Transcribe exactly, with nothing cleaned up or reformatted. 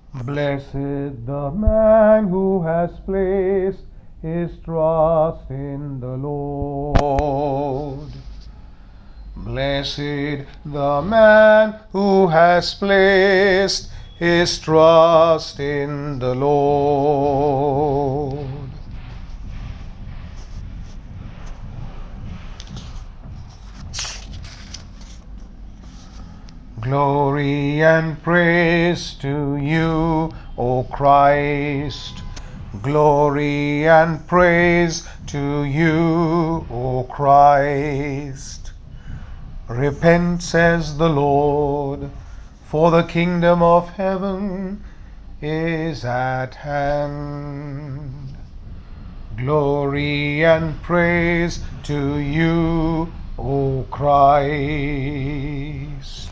Blessed the man who has placed his trust in the Lord. Blessed the man who has placed his trust in the Lord. Glory and praise to you, O Christ. Glory and praise to you, O Christ. Repent, says the Lord, for the kingdom of heaven is at hand. Glory and praise to you, O Christ.